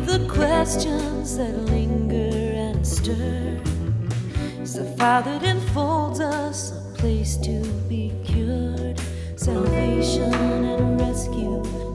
the questions that linger and stir. It's the fire that enfolds us, a place to be cured, salvation and rescue.